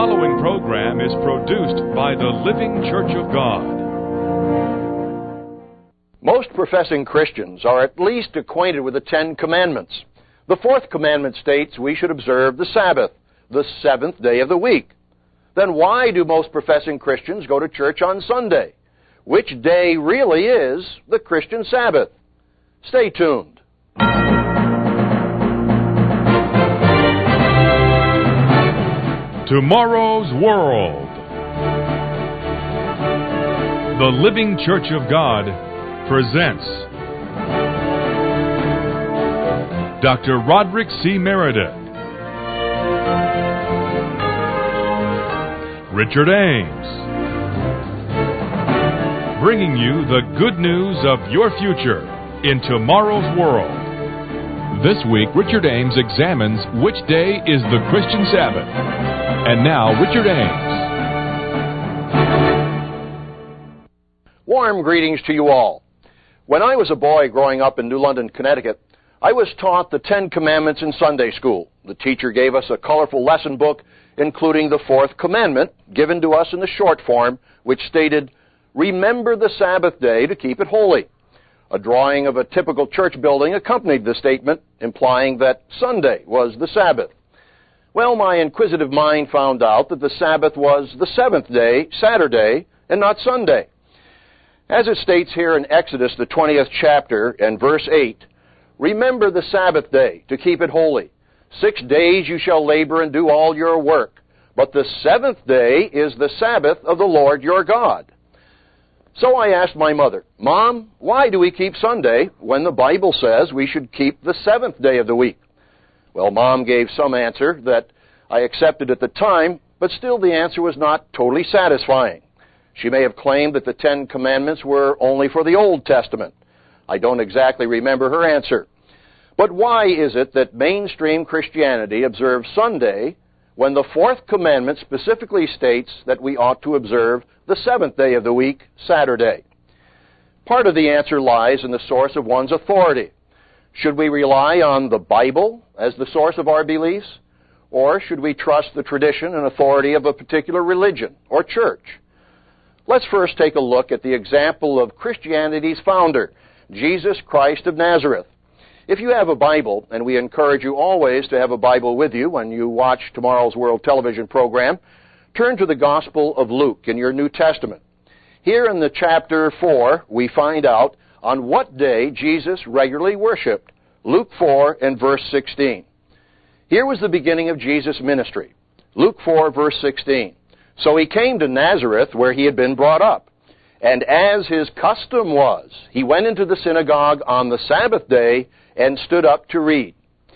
following program is produced by the Living Church of God. Most professing Christians are at least acquainted with the Ten Commandments. The fourth commandment states we should observe the Sabbath, the seventh day of the week. Then why do most professing Christians go to church on Sunday? Which day really is the Christian Sabbath? Stay tuned. Tomorrow's World. The Living Church of God presents Dr. Roderick C. Meredith, Richard Ames, bringing you the good news of your future in tomorrow's world. This week, Richard Ames examines which day is the Christian Sabbath. And now, Richard Ames. Warm greetings to you all. When I was a boy growing up in New London, Connecticut, I was taught the Ten Commandments in Sunday school. The teacher gave us a colorful lesson book, including the fourth commandment, given to us in the short form, which stated, "Remember the Sabbath day to keep it holy." A drawing of a typical church building accompanied the statement, implying that Sunday was the Sabbath. Well, my inquisitive mind found out that the Sabbath was the seventh day, Saturday, and not Sunday. As it states here in Exodus, the 20th chapter, and verse 8, "Remember the Sabbath day to keep it holy. 6 days you shall labor and do all your work, but the seventh day is the Sabbath of the Lord your God." So I asked my mother, "Mom, why do we keep Sunday when the Bible says we should keep the seventh day of the week?" Well, Mom gave some answer that I accepted at the time, but still the answer was not totally satisfying. She may have claimed that the Ten Commandments were only for the Old Testament. I don't exactly remember her answer. But why is it that mainstream Christianity observes Sunday when the fourth commandment specifically states that we ought to observe the seventh day of the week, Saturday? Part of the answer lies in the source of one's authority. Should we rely on the Bible as the source of our beliefs? Or should we trust the tradition and authority of a particular religion or church? Let's first take a look at the example of Christianity's founder, Jesus Christ of Nazareth. If you have a Bible, and we encourage you always to have a Bible with you when you watch Tomorrow's World television program, turn to the Gospel of Luke in your New Testament. Here in the chapter 4, we find out on what day Jesus regularly worshiped. Luke 4 and verse 16. Here was the beginning of Jesus' ministry. Luke 4, verse 16. "So he came to Nazareth, where he had been brought up. And as his custom was, he went into the synagogue on the Sabbath day and stood up to read."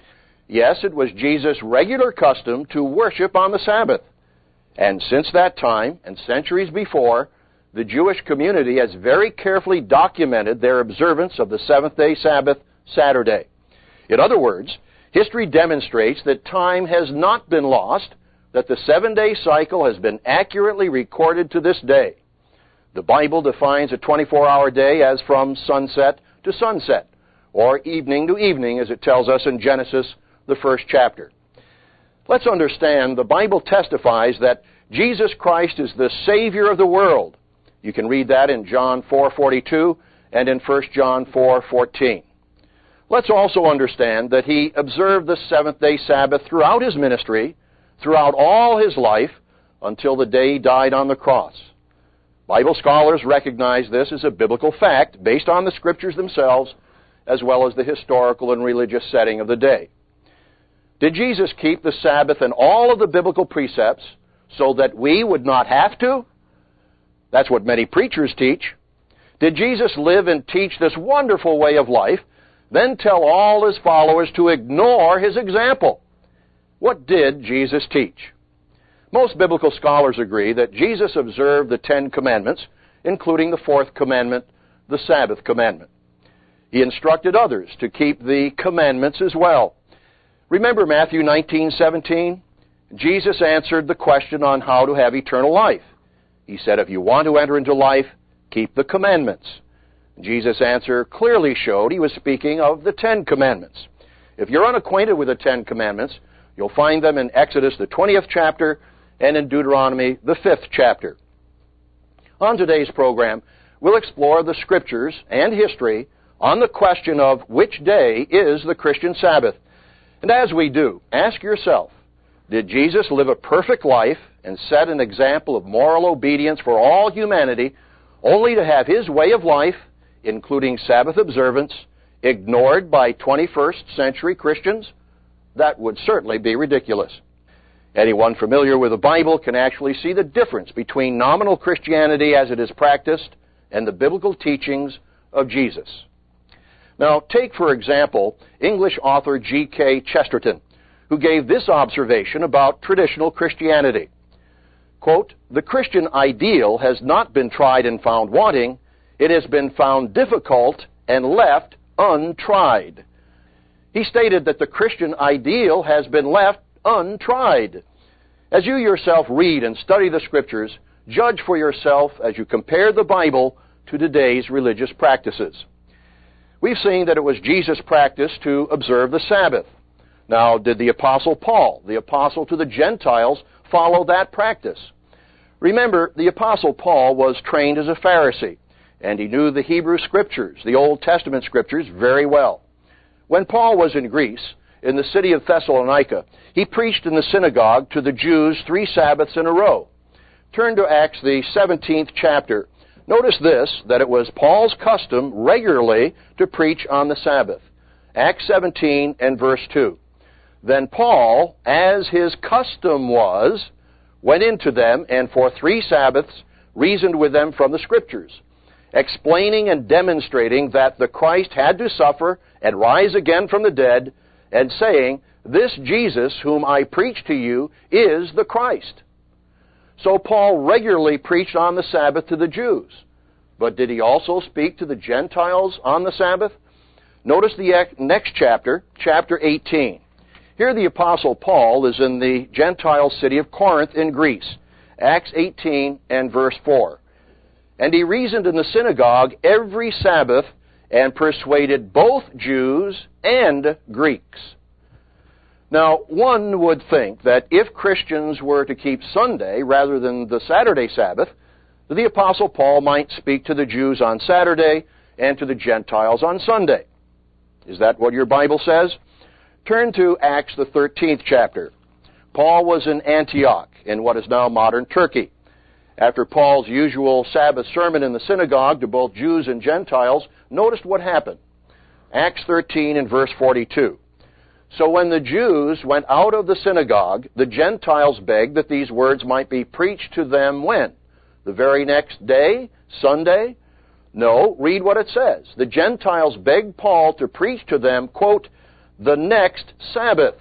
Yes, it was Jesus' regular custom to worship on the Sabbath. And since that time, and centuries before, the Jewish community has very carefully documented their observance of the seventh-day Sabbath, Saturday. In other words, history demonstrates that time has not been lost, that the 7-day cycle has been accurately recorded to this day. The Bible defines a 24-hour day as from sunset to sunset, or evening to evening, as it tells us in Genesis, the first chapter. Let's understand the Bible testifies that Jesus Christ is the Savior of the world. You can read that in John 4:42 and in 1 John 4:14. Let's also understand that he observed the seventh-day Sabbath throughout his ministry, throughout all his life, until the day he died on the cross. Bible scholars recognize this as a biblical fact based on the Scriptures themselves, as well as the historical and religious setting of the day. Did Jesus keep the Sabbath and all of the biblical precepts so that we would not have to? That's what many preachers teach. Did Jesus live and teach this wonderful way of life, then tell all his followers to ignore his example? What did Jesus teach? Most biblical scholars agree that Jesus observed the Ten Commandments, including the fourth commandment, the Sabbath commandment. He instructed others to keep the commandments as well. Remember Matthew 19:17? Jesus answered the question on how to have eternal life. He said, if you want to enter into life, keep the commandments. Jesus' answer clearly showed he was speaking of the Ten Commandments. If you're unacquainted with the Ten Commandments, you'll find them in Exodus, the 20th chapter, and in Deuteronomy, the 5th chapter. On today's program, we'll explore the Scriptures and history on the question of which day is the Christian Sabbath. And as we do, ask yourself, did Jesus live a perfect life and set an example of moral obedience for all humanity, only to have his way of life, including Sabbath observance, ignored by 21st century Christians? That would certainly be ridiculous. Anyone familiar with the Bible can actually see the difference between nominal Christianity as it is practiced and the biblical teachings of Jesus. Now, take, for example, English author G.K. Chesterton, who gave this observation about traditional Christianity. Quote, "The Christian ideal has not been tried and found wanting. It has been found difficult and left untried." He stated that the Christian ideal has been left untried. As you yourself read and study the Scriptures, judge for yourself as you compare the Bible to today's religious practices. We've seen that it was Jesus' practice to observe the Sabbath. Now, did the Apostle Paul, the apostle to the Gentiles, follow that practice? Remember, the Apostle Paul was trained as a Pharisee, and he knew the Hebrew Scriptures, the Old Testament Scriptures, very well. When Paul was in Greece, in the city of Thessalonica, he preached in the synagogue to the Jews 3 Sabbaths in a row. Turn to Acts, the 17th chapter. Notice this, that it was Paul's custom regularly to preach on the Sabbath. Acts 17 and verse 2. "Then Paul, as his custom was, went into them, and for 3 Sabbaths reasoned with them from the Scriptures, explaining and demonstrating that the Christ had to suffer and rise again from the dead, and saying, 'This Jesus whom I preach to you is the Christ.'" So Paul regularly preached on the Sabbath to the Jews. But did he also speak to the Gentiles on the Sabbath? Notice the next chapter, chapter 18. Here the Apostle Paul is in the Gentile city of Corinth in Greece. Acts 18 and verse 4. "And he reasoned in the synagogue every Sabbath and persuaded both Jews and Greeks." Now, one would think that if Christians were to keep Sunday rather than the Saturday Sabbath, the Apostle Paul might speak to the Jews on Saturday and to the Gentiles on Sunday. Is that what your Bible says? Turn to Acts, the 13th chapter. Paul was in Antioch, in what is now modern Turkey. After Paul's usual Sabbath sermon in the synagogue to both Jews and Gentiles, notice what happened. Acts 13 and verse 42. "So when the Jews went out of the synagogue, the Gentiles begged that these words might be preached to them when? The very next day? Sunday? No, read what it says. The Gentiles begged Paul to preach to them, quote, 'the next Sabbath.'"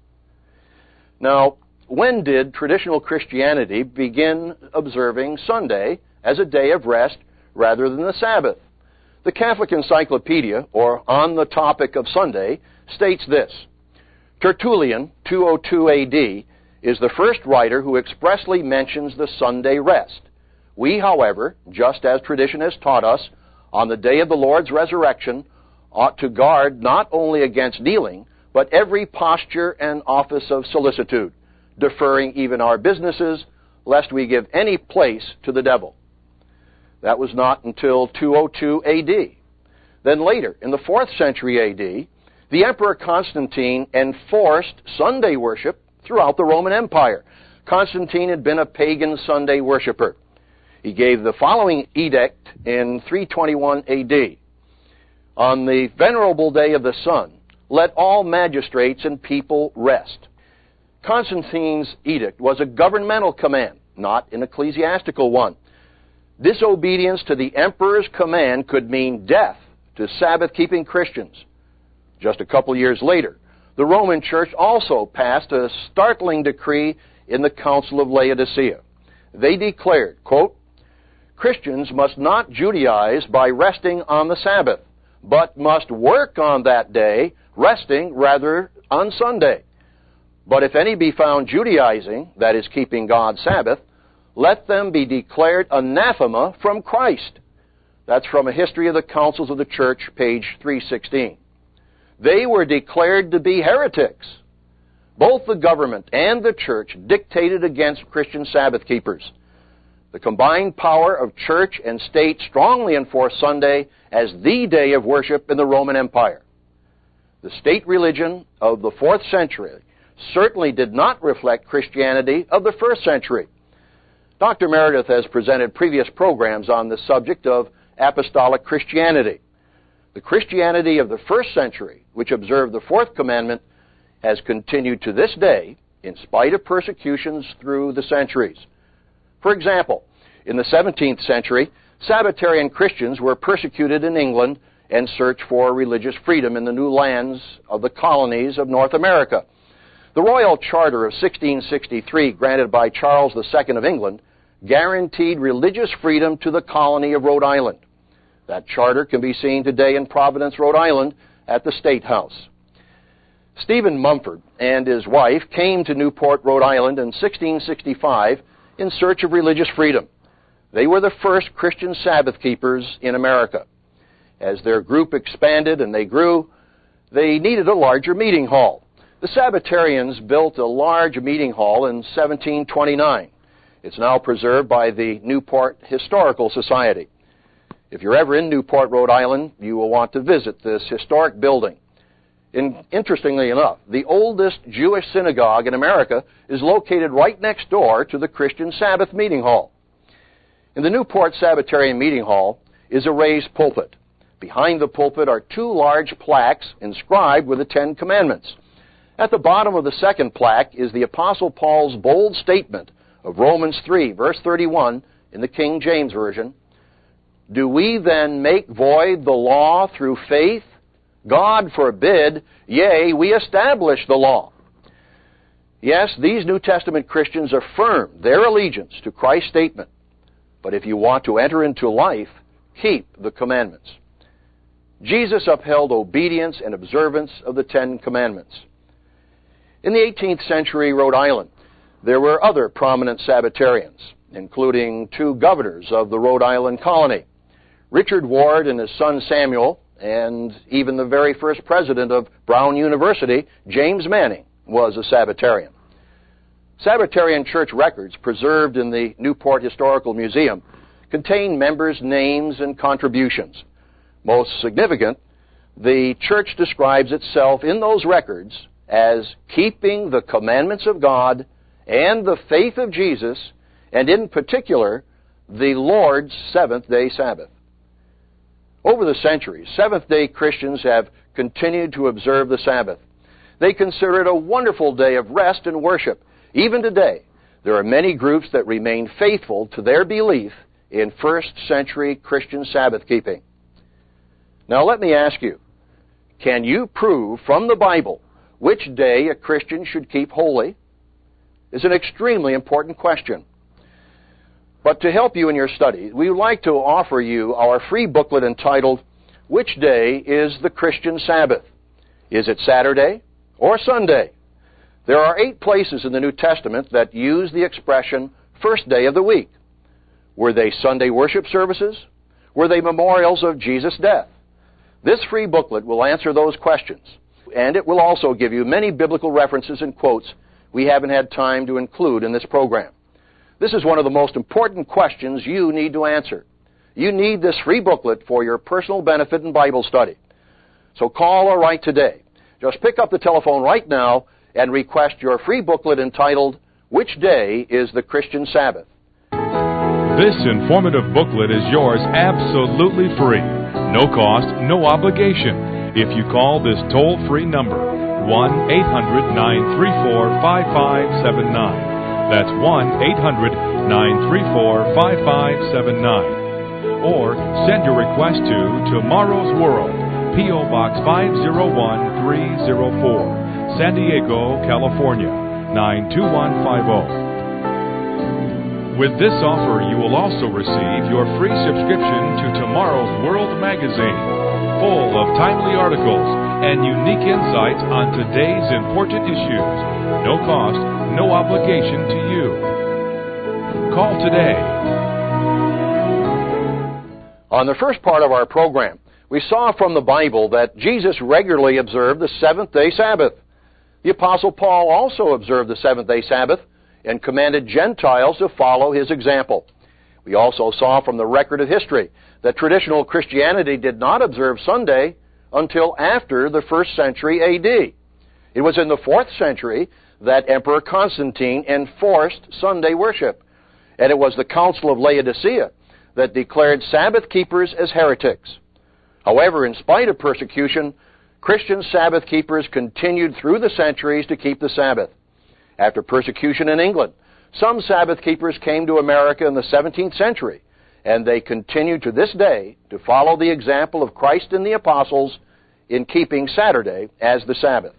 Now, when did traditional Christianity begin observing Sunday as a day of rest rather than the Sabbath? The Catholic Encyclopedia, or On the Topic of Sunday, states this: Tertullian, 202 AD, is the first writer who expressly mentions the Sunday rest. We, however, just as tradition has taught us, on the day of the Lord's resurrection, ought to guard not only against kneeling, but every posture and office of solicitude, deferring even our businesses, lest we give any place to the devil. That was not until 202 AD. Then later, in the 4th century AD, the Emperor Constantine enforced Sunday worship throughout the Roman Empire. Constantine had been a pagan Sunday worshiper. He gave the following edict in 321 AD. "On the venerable day of the sun, let all magistrates and people rest." Constantine's edict was a governmental command, not an ecclesiastical one. Disobedience to the emperor's command could mean death to Sabbath-keeping Christians. Just a couple years later, the Roman Church also passed a startling decree in the Council of Laodicea. They declared, quote, "Christians must not Judaize by resting on the Sabbath, but must work on that day, resting rather on Sunday. But if any be found Judaizing, that is, keeping God's Sabbath, let them be declared anathema from Christ." That's from A History of the Councils of the Church, page 316. They were declared to be heretics. both the government and the church dictated against Christian Sabbath keepers. The combined power of church and state strongly enforced Sunday as the day of worship in the Roman Empire. The state religion of the 4th century certainly did not reflect Christianity of the 1st century. Dr. Meredith has presented previous programs on the subject of apostolic Christianity. The Christianity of the 1st century, which observed the 4th commandment, has continued to this day in spite of persecutions through the centuries. For example, in the 17th century, Sabbatarian Christians were persecuted in England and searched for religious freedom in the new lands of the colonies of North America. The Royal Charter of 1663, granted by Charles II of England, guaranteed religious freedom to the colony of Rhode Island. That charter can be seen today in Providence, Rhode Island, at the State House. Stephen Mumford and his wife came to Newport, Rhode Island in 1665 in search of religious freedom. They were the first Christian Sabbath keepers in America. As their group expanded and they grew, they needed a larger meeting hall. The Sabbatarians built a large meeting hall in 1729. It's now preserved by the Newport Historical Society. If you're ever in Newport, Rhode Island, you will want to visit this historic building. Interestingly enough, the oldest Jewish synagogue in America is located right next door to the Christian Sabbath meeting hall. In the Newport Sabbatarian meeting hall is a raised pulpit. Behind the pulpit are 2 large plaques inscribed with the 10 Commandments. At the bottom of the second plaque is the Apostle Paul's bold statement of Romans 3, verse 31 in the King James Version. Do we then make void the law through faith? God forbid, yea, we establish the law. Yes, these New Testament Christians affirm their allegiance to Christ's statement. But if you want to enter into life, keep the commandments. Jesus upheld obedience and observance of the 10 Commandments. In the 18th century Rhode Island, there were other prominent Sabbatarians, including 2 governors of the Rhode Island colony. Richard Ward and his son Samuel, and even the very first president of Brown University, James Manning, was a Sabbatarian. Sabbatarian church records preserved in the Newport Historical Museum contain members' names and contributions. Most significant, the church describes itself in those records as keeping the commandments of God and the faith of Jesus, and in particular, the Lord's seventh-day Sabbath. Over the centuries, Seventh-day Christians have continued to observe the Sabbath. They consider it a wonderful day of rest and worship. Even today, there are many groups that remain faithful to their belief in first-century Christian Sabbath keeping. Now let me ask you, can you prove from the Bible which day a Christian should keep holy? It's an extremely important question. But to help you in your study, we would like to offer you our free booklet entitled, Which Day is the Christian Sabbath? Is it Saturday or Sunday? There are 8 places in the New Testament that use the expression, first day of the week. Were they Sunday worship services? Were they memorials of Jesus' death? This free booklet will answer those questions, and it will also give you many biblical references and quotes we haven't had time to include in this program. This is one of the most important questions you need to answer. You need this free booklet for your personal benefit in Bible study. So call or write today. Just pick up the telephone right now and request your free booklet entitled, Which Day is the Christian Sabbath? This informative booklet is yours absolutely free. No cost, no obligation. If you call this toll-free number, 1-800-934-5579. That's 1-800-934-5579. Or send your request to Tomorrow's World, P.O. Box 501304, San Diego, California, 92150. With this offer, you will also receive your free subscription to Tomorrow's World magazine, full of timely articles and unique insights on today's important issues. No cost, no obligation to you. Call today. On the first part of our program, we saw from the Bible that Jesus regularly observed the seventh-day Sabbath. The Apostle Paul also observed the seventh-day Sabbath and commanded Gentiles to follow his example. We also saw from the record of history that traditional Christianity did not observe Sunday until after the 1st century A.D. It was in the 4th century that Emperor Constantine enforced Sunday worship, and it was the Council of Laodicea that declared Sabbath keepers as heretics. However, in spite of persecution, Christian Sabbath keepers continued through the centuries to keep the Sabbath. After persecution in England, some Sabbath keepers came to America in the 17th century, and they continue to this day to follow the example of Christ and the apostles in keeping Saturday as the Sabbath.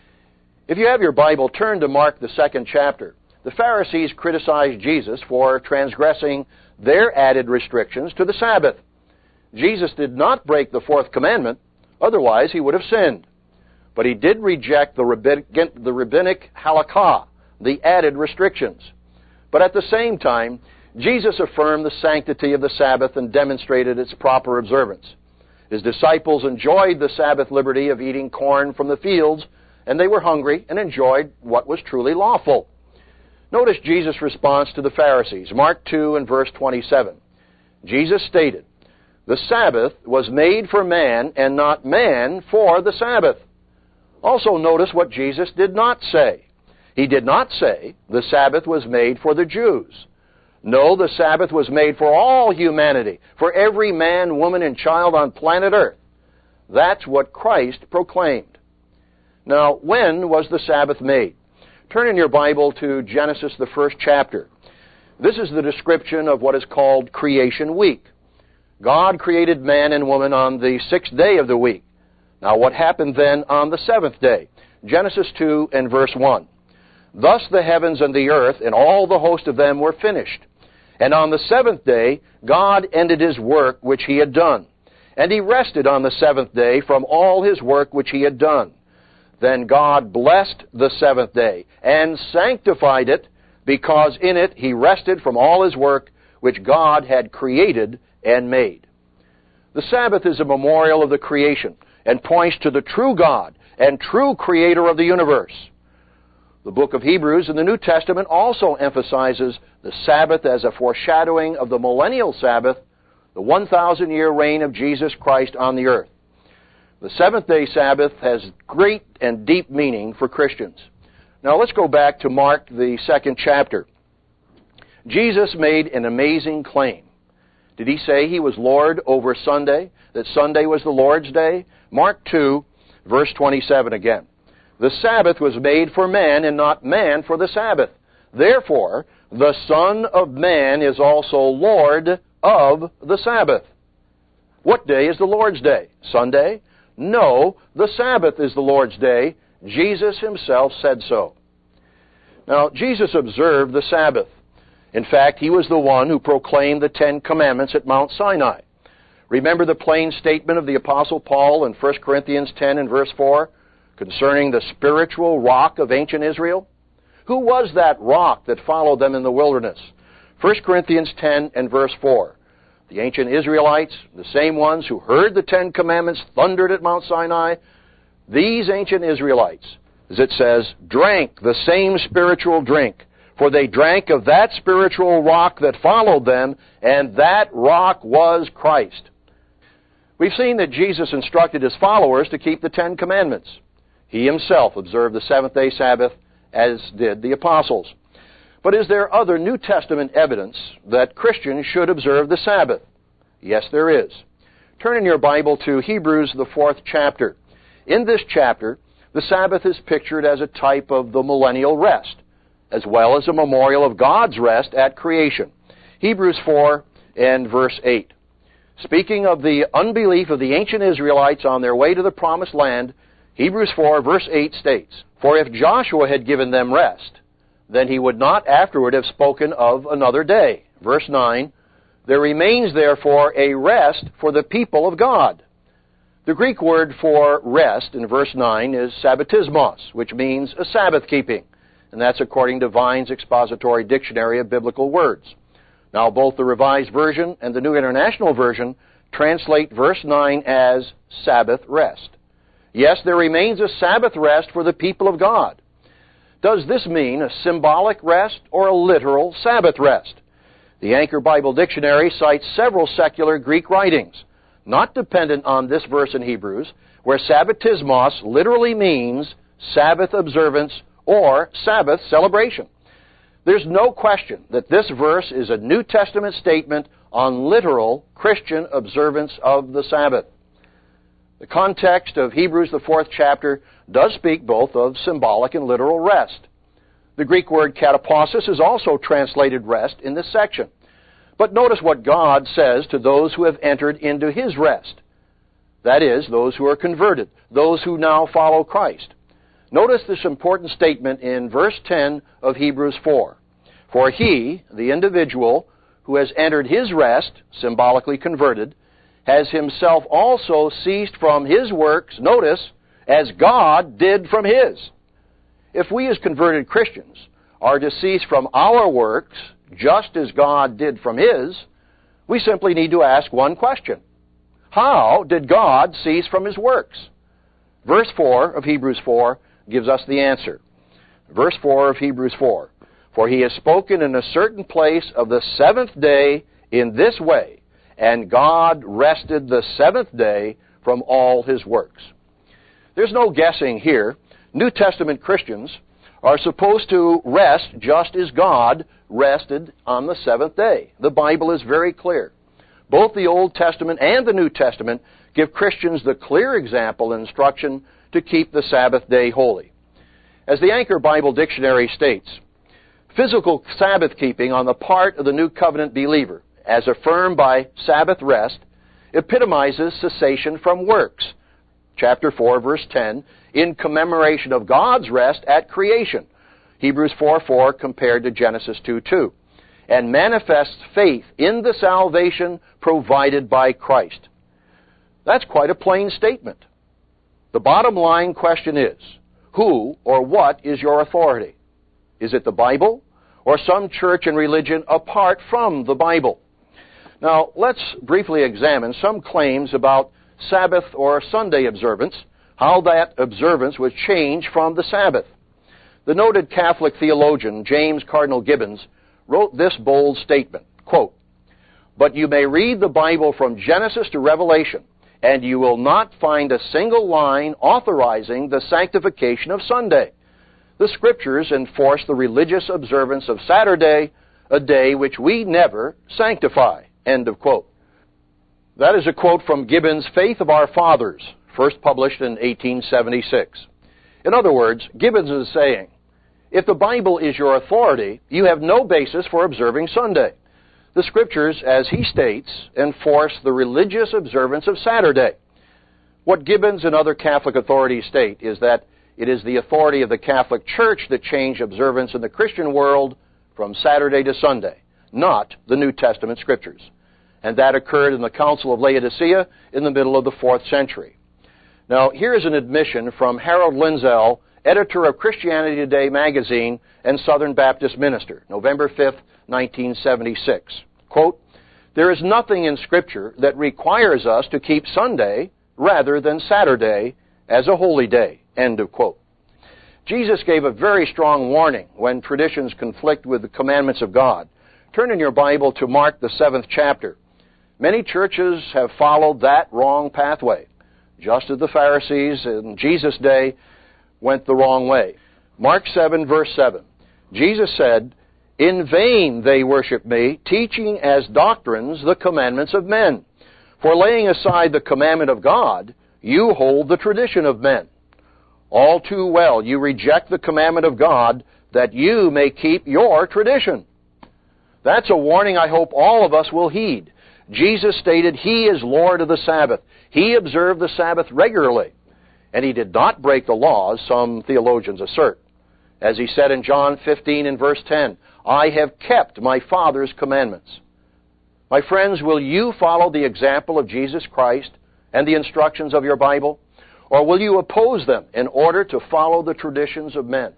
If you have your Bible, turn to Mark the 2nd chapter. The Pharisees criticized Jesus for transgressing their added restrictions to the Sabbath. Jesus did not break the 4th commandment, otherwise he would have sinned. But he did reject the rabbinic halakha, the added restrictions. But at the same time, Jesus affirmed the sanctity of the Sabbath and demonstrated its proper observance. His disciples enjoyed the Sabbath liberty of eating corn from the fields, and they were hungry and enjoyed what was truly lawful. Notice Jesus' response to the Pharisees, Mark 2 and verse 27. Jesus stated, "The Sabbath was made for man, and not man for the Sabbath." Also notice what Jesus did not say. He did not say the Sabbath was made for the Jews. No, the Sabbath was made for all humanity, for every man, woman, and child on planet Earth. That's what Christ proclaimed. Now, when was the Sabbath made? Turn in your Bible to Genesis, the 1st chapter. This is the description of what is called Creation Week. God created man and woman on the 6th day of the week. Now, what happened then on the 7th day? Genesis 2 and verse 1. "Thus the heavens and the earth and all the host of them were finished. And on the 7th day God ended his work which he had done. And he rested on the 7th day from all his work which he had done. Then God blessed the 7th day and sanctified it, because in it he rested from all his work which God had created and made." The Sabbath is a memorial of the creation and points to the true God and true Creator of the universe. The book of Hebrews in the New Testament also emphasizes the Sabbath as a foreshadowing of the millennial Sabbath, the 1,000-year reign of Jesus Christ on the earth. The seventh-day Sabbath has great and deep meaning for Christians. Now let's go back to Mark, the 2nd chapter. Jesus made an amazing claim. Did he say he was Lord over Sunday, that Sunday was the Lord's day? Mark 2, verse 27 again. "The Sabbath was made for man, and not man for the Sabbath. Therefore, the Son of Man is also Lord of the Sabbath." What day is the Lord's day? Sunday? No, the Sabbath is the Lord's day. Jesus himself said so. Now, Jesus observed the Sabbath. In fact, he was the one who proclaimed the 10 Commandments at Mount Sinai. Remember the plain statement of the Apostle Paul in 1 Corinthians 10 and verse 4 concerning the spiritual rock of ancient Israel? Who was that rock that followed them in the wilderness? 1 Corinthians 10 and verse 4. The ancient Israelites, the same ones who heard the 10 Commandments thundered at Mount Sinai, these ancient Israelites, as it says, drank the same spiritual drink, for they drank of that spiritual rock that followed them, and that rock was Christ. We've seen that Jesus instructed his followers to keep the 10 Commandments. He himself observed the seventh-day Sabbath, as did the apostles. But is there other New Testament evidence that Christians should observe the Sabbath? Yes, there is. Turn in your Bible to Hebrews, the 4th chapter. In this chapter, the Sabbath is pictured as a type of the millennial rest, as well as a memorial of God's rest at creation. Hebrews 4 and verse 8. Speaking of the unbelief of the ancient Israelites on their way to the promised land, Hebrews 4 verse 8 states, "For if Joshua had given them rest, then he would not afterward have spoken of another day." Verse 9, "There remains therefore a rest for the people of God." The Greek word for rest in verse 9 is sabbatismos, which means a Sabbath keeping, and that's according to Vine's Expository Dictionary of Biblical Words. Now, both the Revised Version and the New International Version translate verse 9 as Sabbath rest. Yes, there remains a Sabbath rest for the people of God. Does this mean a symbolic rest or a literal Sabbath rest? The Anchor Bible Dictionary cites several secular Greek writings, not dependent on this verse in Hebrews, where sabbatismos literally means Sabbath observance or Sabbath celebration. There's no question that this verse is a New Testament statement on literal Christian observance of the Sabbath. The context of Hebrews, the 4th chapter, does speak both of symbolic and literal rest. The Greek word kataposis is also translated rest in this section. But notice what God says to those who have entered into His rest. That is, those who are converted, those who now follow Christ. Notice this important statement in verse 10 of Hebrews 4. For he, the individual who has entered his rest, symbolically converted, has himself also ceased from his works, notice, as God did from His. If we as converted Christians are to cease from our works, just as God did from His, we simply need to ask one question. How did God cease from His works? Verse 4 of Hebrews 4 gives us the answer. Verse 4 of Hebrews 4. For He has spoken in a certain place of the seventh day in this way, and God rested the seventh day from all His works. There's no guessing here. New Testament Christians are supposed to rest just as God rested on the seventh day. The Bible is very clear. Both the Old Testament and the New Testament give Christians the clear example and instruction to keep the Sabbath day holy. As the Anchor Bible Dictionary states, physical Sabbath keeping on the part of the New Covenant believer, as affirmed by Sabbath rest, epitomizes cessation from works. Chapter 4, verse 10, in commemoration of God's rest at creation. Hebrews 4:4 compared to Genesis 2:2. And manifests faith in the salvation provided by Christ. That's quite a plain statement. The bottom line question is, who or what is your authority? Is it the Bible or some church and religion apart from the Bible? Now, let's briefly examine some claims about Sabbath or Sunday observance, how that observance was changed from the Sabbath. The noted Catholic theologian James Cardinal Gibbons wrote this bold statement, quote, "But you may read the Bible from Genesis to Revelation, and you will not find a single line authorizing the sanctification of Sunday. The Scriptures enforce the religious observance of Saturday, a day which we never sanctify." End of quote. That is a quote from Gibbons' Faith of Our Fathers, first published in 1876. In other words, Gibbons is saying, if the Bible is your authority, you have no basis for observing Sunday. The Scriptures, as he states, enforce the religious observance of Saturday. What Gibbons and other Catholic authorities state is that it is the authority of the Catholic Church that changed observance in the Christian world from Saturday to Sunday, not the New Testament Scriptures. And that occurred in the Council of Laodicea in the middle of the 4th century. Now, here is an admission from Harold Lindsell, editor of Christianity Today magazine and Southern Baptist minister, November 5th, 1976. Quote, "There is nothing in Scripture that requires us to keep Sunday rather than Saturday as a holy day." End of quote. Jesus gave a very strong warning when traditions conflict with the commandments of God. Turn in your Bible to Mark, the 7th chapter. Many churches have followed that wrong pathway, just as the Pharisees in Jesus' day went the wrong way. Mark 7, verse 7. Jesus said, "In vain they worship me, teaching as doctrines the commandments of men. For laying aside the commandment of God, you hold the tradition of men. All too well you reject the commandment of God, that you may keep your tradition." That's a warning I hope all of us will heed. Jesus stated He is Lord of the Sabbath. He observed the Sabbath regularly, and He did not break the laws, some theologians assert. As He said in John 15 and verse 10, "I have kept my Father's commandments." My friends, will you follow the example of Jesus Christ and the instructions of your Bible, or will you oppose them in order to follow the traditions of men?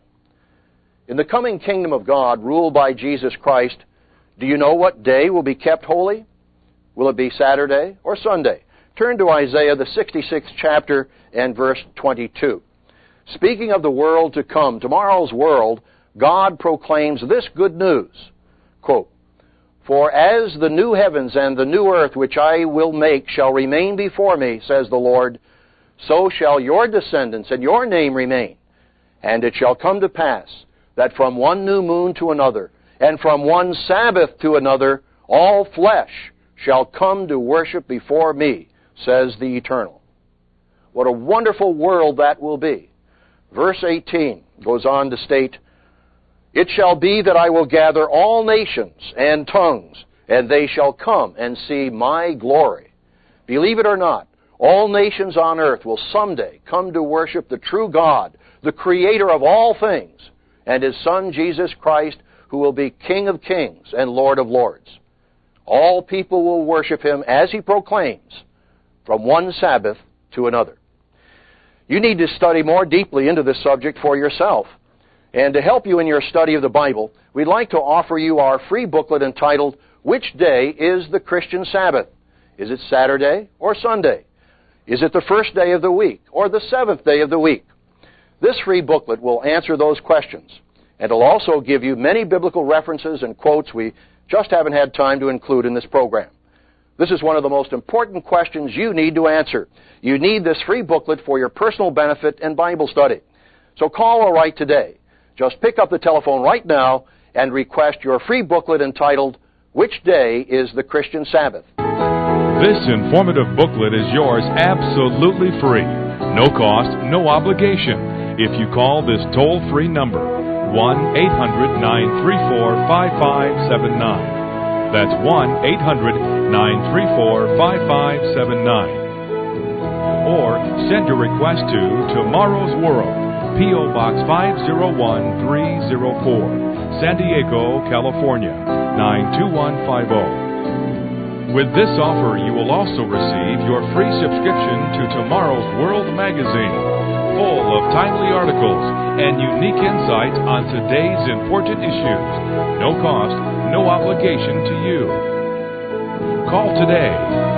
In the coming kingdom of God, ruled by Jesus Christ, do you know what day will be kept holy? Will it be Saturday or Sunday? Turn to Isaiah, the 66th chapter, and verse 22. Speaking of the world to come, tomorrow's world, God proclaims this good news. Quote, "For as the new heavens and the new earth which I will make shall remain before me, says the Lord, so shall your descendants and your name remain. And it shall come to pass that from one new moon to another, and from one Sabbath to another, all flesh shall come to worship before me, says the Eternal." What a wonderful world that will be. Verse 18 goes on to state, "It shall be that I will gather all nations and tongues, and they shall come and see my glory." Believe it or not, all nations on earth will someday come to worship the true God, the Creator of all things, and His Son, Jesus Christ, who will be King of kings and Lord of lords. All people will worship Him as He proclaims, from one Sabbath to another. You need to study more deeply into this subject for yourself. And to help you in your study of the Bible, we'd like to offer you our free booklet entitled, "Which Day is the Christian Sabbath?" Is it Saturday or Sunday? Is it the first day of the week or the seventh day of the week? This free booklet will answer those questions, and it'll also give you many biblical references and quotes we just haven't had time to include in this program. This is one of the most important questions you need to answer. You need this free booklet for your personal benefit and Bible study. So call or write today. Just pick up the telephone right now and request your free booklet entitled, "Which Day is the Christian Sabbath?" This informative booklet is yours absolutely free. No cost, no obligation. If you call this toll-free number, 1-800-934-5579. That's 1-800-934-5579. Or send your request to Tomorrow's World, P.O. Box 501304, San Diego, California, 92150. With this offer, you will also receive your free subscription to Tomorrow's World magazine, full of timely articles and unique insights on today's important issues. No cost, no obligation to you. Call today.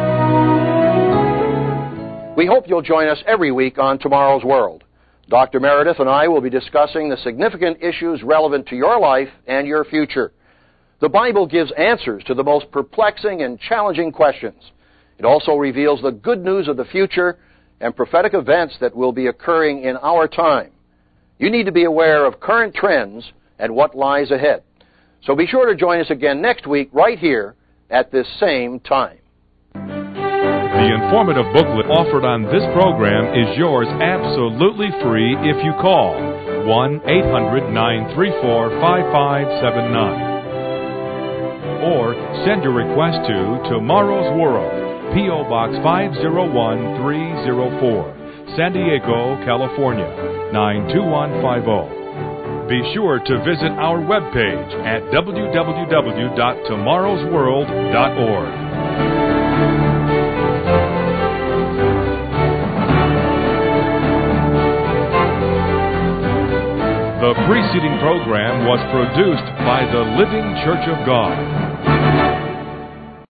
We hope you'll join us every week on Tomorrow's World. Dr. Meredith and I will be discussing the significant issues relevant to your life and your future. The Bible gives answers to the most perplexing and challenging questions. It also reveals the good news of the future and prophetic events that will be occurring in our time. You need to be aware of current trends and what lies ahead. So be sure to join us again next week right here at this same time. The informative booklet offered on this program is yours absolutely free if you call 1-800-934-5579. Or send your request to Tomorrow's World, P.O. Box 501304, San Diego, California, 92150. Be sure to visit our webpage at www.tomorrowsworld.org. The preceding program was produced by the Living Church of God.